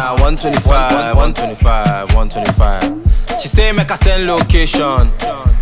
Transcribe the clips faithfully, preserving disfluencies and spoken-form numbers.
twenty-five, one twenty-five, one twenty-five, one twenty-five. She say make I send location.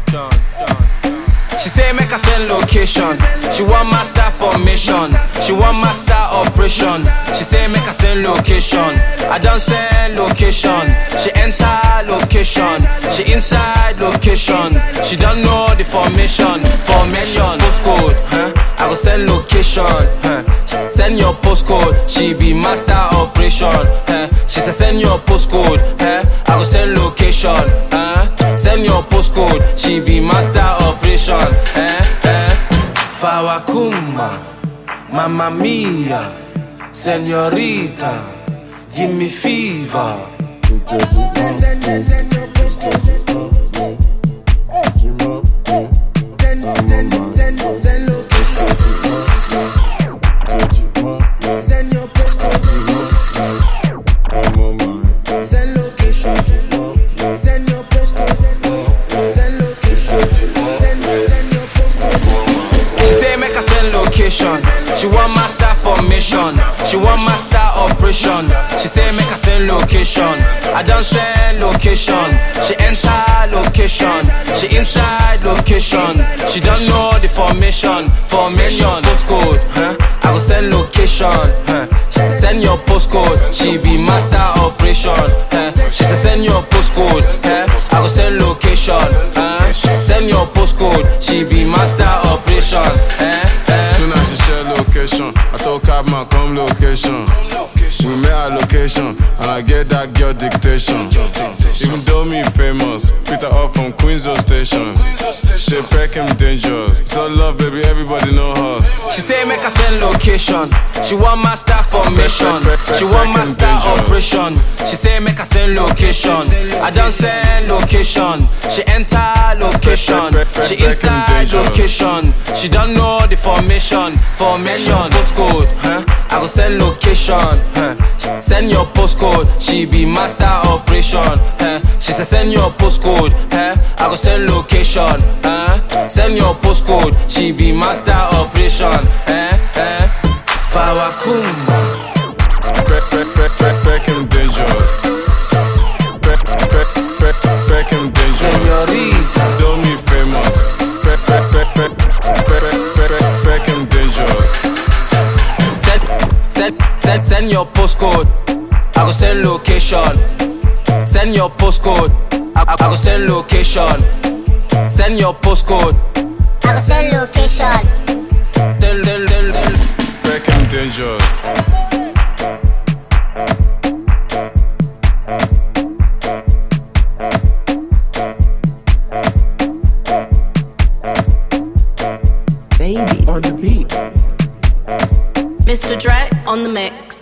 She say make I send location. She want master formation. She want master operation. She say make I send location. I don't send location. She enter location. She inside location. She don't know the formation. Formation postcode, huh? I go send location, huh? Send your postcode. She be master operation, huh? She say send your postcode, huh? I go send location, huh? Send your postcode. She be master operation, eh, eh. Fawakuma, Mamma Mia, Señorita, give me fever. She want master formation. She want master operation. She say make I send location. I don't send location. She enter location. She inside location. She don't know the formation. Formation postcode, huh? I go send location, huh? Send your postcode. She be master operation, huh? She say send your postcode, huh? I go send location, huh? Send your postcode. She be master operation, eh? Soon as she share location, I told Cabman come location. We met her location, and I get that girl dictation. Even though me famous, picked her up from Queensville station. She Peckham dangerous, so love baby, everybody know us. She say make I send location. She want master formation. She want master operation. She say make I send location. I don't send location. She enter location. She inside location. She don't know the formation. Formation postcode, huh? I go send location, huh? Send your postcode. She be master operation, huh? She say send your postcode, huh? I go send location, huh? Send your postcode. She be master operation, eh, eh. Fawakuma, Peckham dangerous, Peckham dangerous. Señorita, Do me famous, Peckham dangerous. Send, send, send, send your postcode. I go send location. Send your postcode. I, I, I go send location. Send your postcode. I go send location. Tell, tell, tell, tell. Peckham dangerous. Baby on the beat. Mister Dre on the mix.